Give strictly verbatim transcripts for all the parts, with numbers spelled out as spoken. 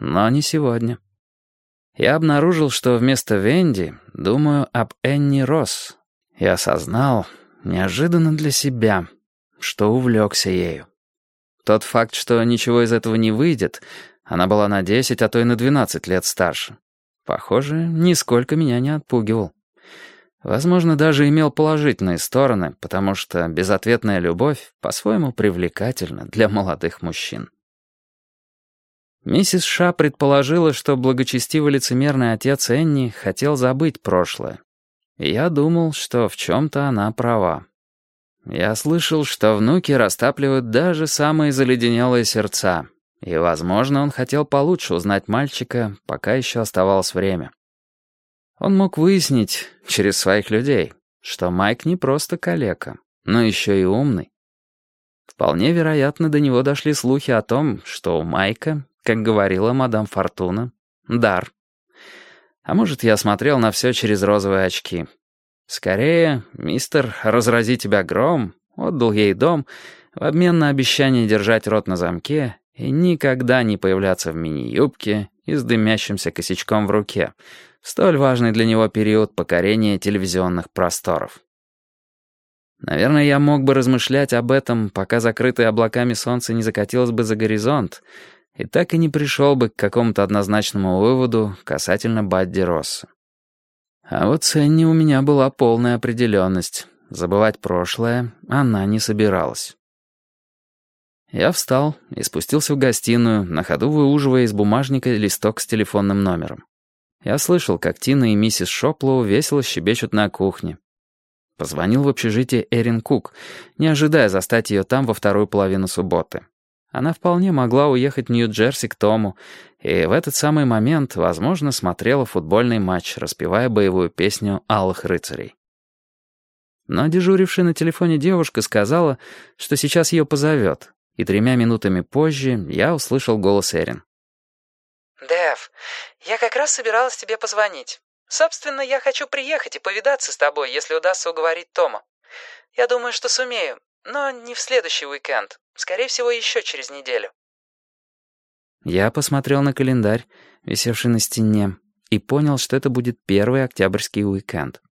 но не сегодня. Я обнаружил, что вместо Венди думаю об Энни Росс, и осознал, неожиданно для себя, что увлекся ею. Тот факт, что ничего из этого не выйдет, она была на десять, а то и на двенадцать лет старше, похоже, нисколько меня не отпугивал. Возможно, даже имел положительные стороны, потому что безответная любовь по-своему привлекательна для молодых мужчин. Миссис Ша предположила, что благочестивый лицемерный отец Энни хотел забыть прошлое. И я думал, что в чем-то она права. Я слышал, что внуки растапливают даже самые заледенелые сердца, и, возможно, он хотел получше узнать мальчика, пока еще оставалось время. Он мог выяснить через своих людей, что Майк не просто калека, но еще и умный. Вполне вероятно, до него дошли слухи о том, что у Майка, как говорила мадам Фортуна, дар. А может, я смотрел на все через розовые очки. Скорее, мистер «Разрази тебя гром» отдал ей дом в обмен на обещание держать рот на замке и никогда не появляться в мини-юбке и с дымящимся косячком в руке, в столь важный для него период покорения телевизионных просторов. Наверное, я мог бы размышлять об этом, пока закрытое облаками солнце не закатилось бы за горизонт, и так и не пришел бы к какому-то однозначному выводу касательно Бадди Росса. А вот с Энни у меня была полная определенность. Забывать прошлое она не собиралась. Я встал и спустился в гостиную, на ходу выуживая из бумажника листок с телефонным номером. Я слышал, как Тина и миссис Шоплоу весело щебечут на кухне. Позвонил в общежитие Эрин Кук, не ожидая застать ее там во вторую половину субботы. Она вполне могла уехать в Нью-Джерси к Тому, и в этот самый момент, возможно, смотрела футбольный матч, распевая боевую песню «Алых рыцарей». Но дежурившая на телефоне девушка сказала, что сейчас ее позовет, и тремя минутами позже я услышал голос Эрин. «Дэв, я как раз собиралась тебе позвонить. Собственно, я хочу приехать и повидаться с тобой, если удастся уговорить Тома. Я думаю, что сумею, но не в следующий уикенд. Скорее всего, еще через неделю». Я посмотрел на календарь, висевший на стене, и понял, что это будет первый октябрьский уикенд.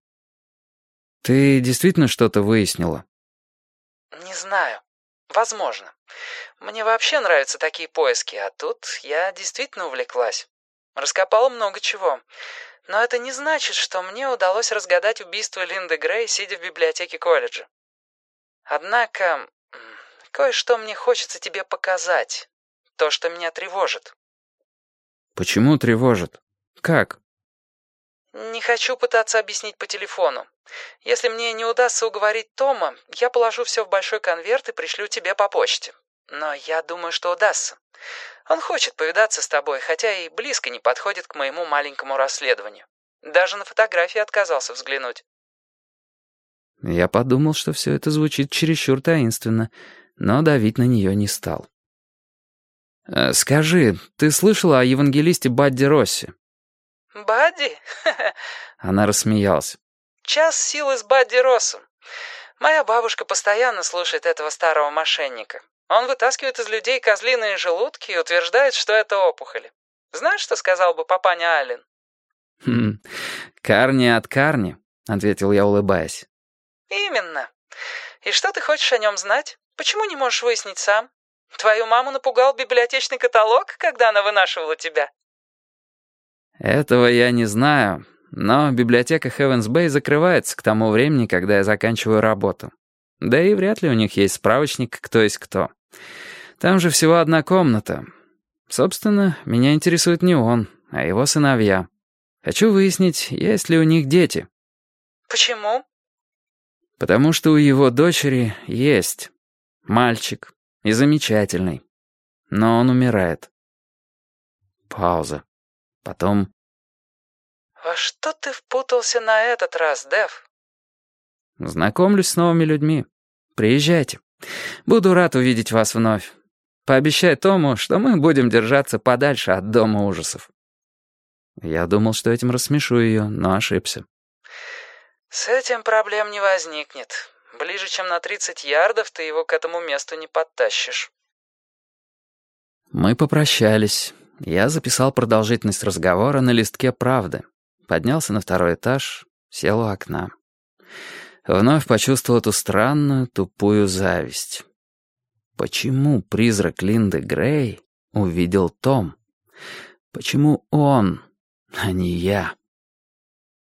«Ты действительно что-то выяснила?» «Не знаю. Возможно. Мне вообще нравятся такие поиски, а тут я действительно увлеклась. Раскопала много чего. Но это не значит, что мне удалось разгадать убийство Линды Грей, сидя в библиотеке колледжа. Однако, кое-что мне хочется тебе показать. То, что меня тревожит». «Почему тревожит? Как?» «Не хочу пытаться объяснить по телефону. Если мне не удастся уговорить Тома, я положу все в большой конверт и пришлю тебе по почте. Но я думаю, что удастся. Он хочет повидаться с тобой, хотя и близко не подходит к моему маленькому расследованию. Даже на фотографии отказался взглянуть». Я подумал, что все это звучит чересчур таинственно, но давить на нее не стал. «Э, «Скажи, ты слышала о евангелисте Бадди Россе?» «Бадди?» Она рассмеялась. «Час силы с Бадди Россом. Моя бабушка постоянно слушает этого старого мошенника. Он вытаскивает из людей козлиные желудки и утверждает, что это опухоли. Знаешь, что сказал бы папаня Аллен?» «Хм, «Карни от карни», — ответил я, улыбаясь. «Именно. И что ты хочешь о нем знать? Почему не можешь выяснить сам? Твою маму напугал библиотечный каталог, когда она вынашивала тебя?» «Этого я не знаю, но библиотека Heavens-Bay закрывается к тому времени, когда я заканчиваю работу. Да и вряд ли у них есть справочник «Кто есть кто». Там же всего одна комната. Собственно, меня интересует не он, а его сыновья. Хочу выяснить, есть ли у них дети». «Почему?» «Потому что у его дочери есть мальчик, и замечательный. Но он умирает». Пауза. Потом... «Во что ты впутался на этот раз, Дэв?» «Знакомлюсь с новыми людьми. Приезжайте. Буду рад увидеть вас вновь. Пообещай Тому, что мы будем держаться подальше от дома ужасов». Я думал, что этим рассмешу ее, но ошибся. «С этим проблем не возникнет. Ближе, чем на тридцать ярдов, ты его к этому месту не подтащишь». Мы попрощались. Я записал продолжительность разговора на листке «Правды». Поднялся на второй этаж, сел у окна. Вновь почувствовал эту странную, тупую зависть. Почему призрак Линды Грей увидел Том? Почему он, а не я?